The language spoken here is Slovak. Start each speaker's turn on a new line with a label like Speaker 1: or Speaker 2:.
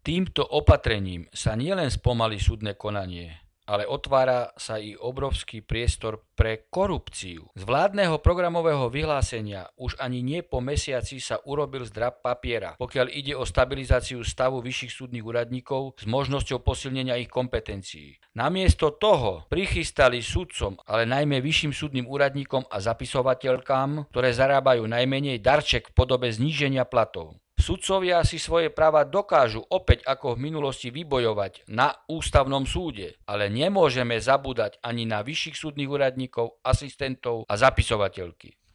Speaker 1: Týmto opatrením sa nielen spomalí súdne konanie, ale otvára sa i obrovský priestor pre korupciu. Z vládneho programového vyhlásenia už ani nie po mesiaci sa urobil zdrab papiera, pokiaľ ide o stabilizáciu stavu vyšších súdnych úradníkov s možnosťou posilnenia ich kompetencií. Namiesto toho prichystali sudcom, ale najmä vyšším súdnym úradníkom a zapisovateľkám, ktoré zarábajú najmenej, darček v podobe zníženia platov. Sudcovia si svoje práva dokážu opäť ako v minulosti vybojovať na ústavnom súde, ale nemôžeme zabúdať ani na vyšších súdnych úradníkov, asistentov a zapisovateľky.